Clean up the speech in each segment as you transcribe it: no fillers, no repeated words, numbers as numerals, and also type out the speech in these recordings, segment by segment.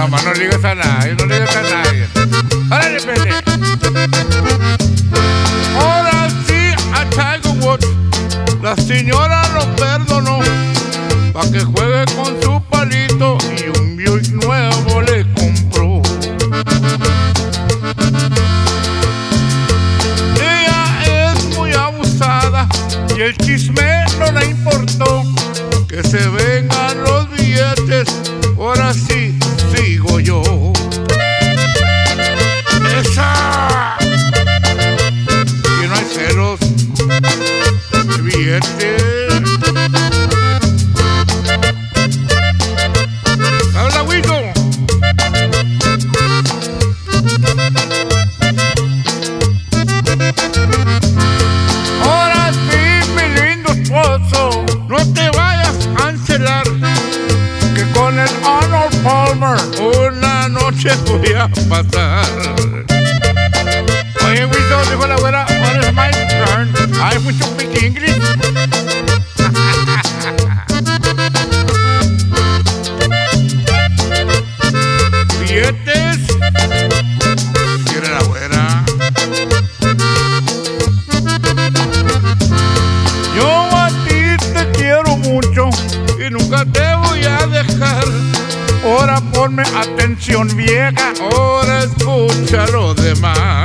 nomás no le digas a nadie, no le digas a nadie. ¡Órale, pende! Ahora sí a Tiger Woods la señora lo perdonó pa' que juegue con su palito y un Buick nuevo le compró. Ella es muy abusada y el chisme no le importó. Que se vengan los billetes, ahora sí sigo yo. ¡Esa! Que no hay ceros, billetes. ¡Habla, Huito! Ahora sí, mi lindo esposo, no te vayas a cancelar, que con el Arnold Palmer una noche voy a pasar. Oye, Huito, dijo la güera, when is my turn? I want to speak English. Billetes, quiere la güera. Yo a ti te quiero mucho y nunca te voy a dejar. Ahora ponme atención, vieja, ahora escucha lo demás.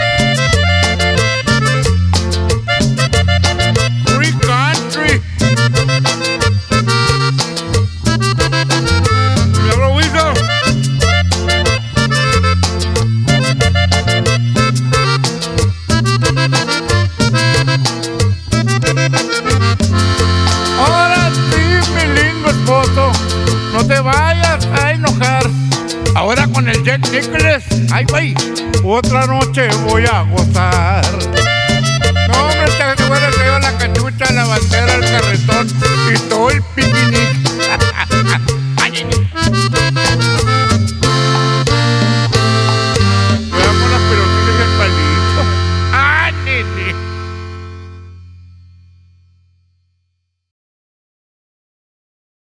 Free country. ¿Me hablo, Huito? Ahora sí, mi lindo esposo, no te vayas a enojar. Ahora con el Jack Nicklaus, ay, güey, otra noche voy a gozar.